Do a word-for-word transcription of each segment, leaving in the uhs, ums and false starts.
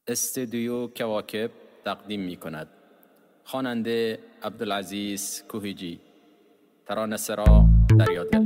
استودیو کواکب تقدیم می کند. خواننده عبدالعزیز کوهیجی. ترانه سرا دریادل.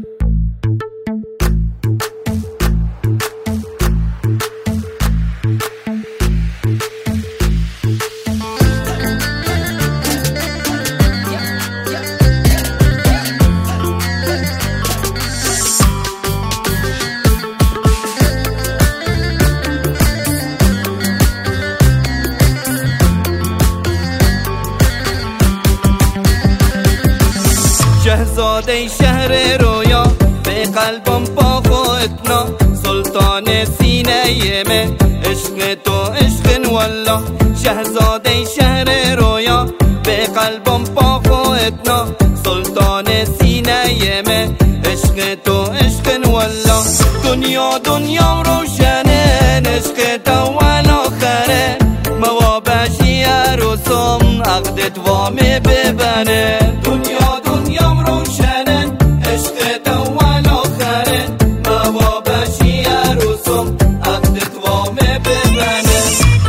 شهزاده شهر رویا به قلبم پا خودنا، سلطان سینه من عشق تو عشق والله. شهزاده شهر رویا به قلبم پا خودنا، سلطان سینه من عشق تو عشق والله. دنیا دنیا روشنه عشق تو والآخره، موابشی عروسم عقدت وامه ببنه. دنیا دنیا روشنه عشق تو والآخره، موابشی عروسم عقدت وامه ببنه.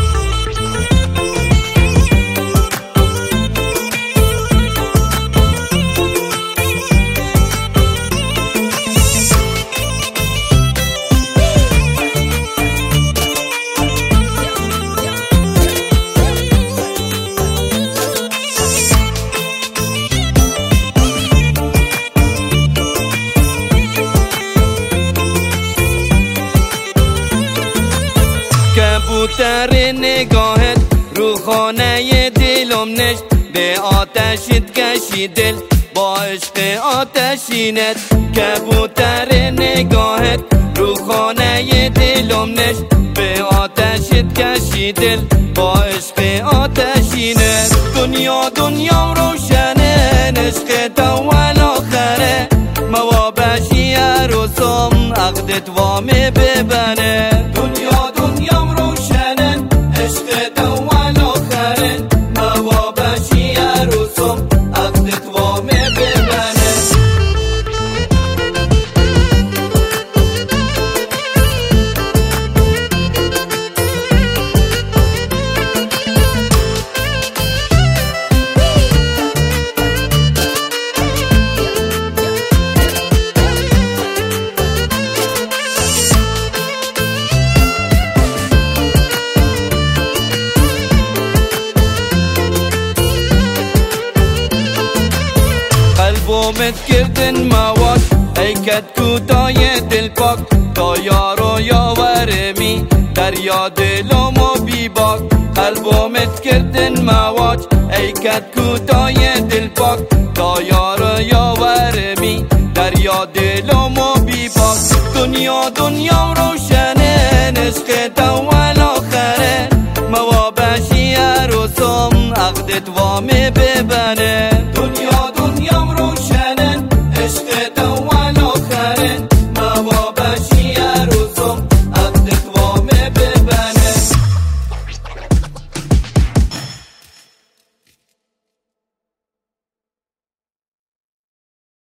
کبوتر نگاهت رو خانه دلم نشت، به آتشت کشی دل با عشق آتشینت. کبوتر نگاهت رو خانه دلم نشت، به آتشت کشی دل با عشق آتشینت. دنیا دنیا روشنه عشق تو والآخره، موابشی عروسم عقدت وامه ببنه. دنیا دنیا روشنه عشق تو والآخره، موابشی عروسم عقدت وامه ببنه. قلبومت کردن مواد ای کت کودای دل پاک، تا یارو یاورمی دریا دلمو بی باک. قلبومت کردن مواد ای کت کودای دل پاک، تا یارو یاورمی دریا دلمو بی باک. دنیا دنیا روشنه عشق تو والآخره، موابشی عروسم عقدت وامه ببنه.